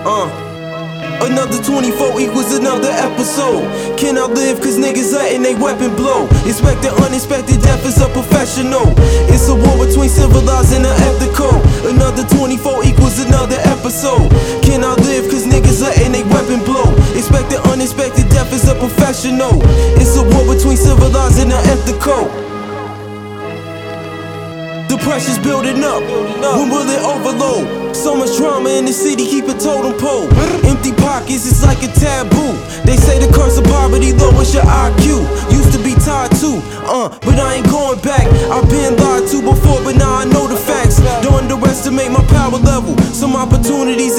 Another 24 equals another episode. Can I live cause niggas letting they weapon blow? Expected unexpected death is a professional. It's a war between civilized and ethical. Another 24 equals another episode. Can I live cause niggas letting they weapon blow? Expected unexpected death is a professional. It's a war between civilized and ethical. The pressure's building up. When will it overload? So much drama in the city, keep a totem pole. Empty pockets, it's like a taboo. They say the curse of poverty lowers your IQ. Used to be tied to, but I ain't going back. I've been lied to before, but now I know the facts. Don't underestimate my power level. Some opportunities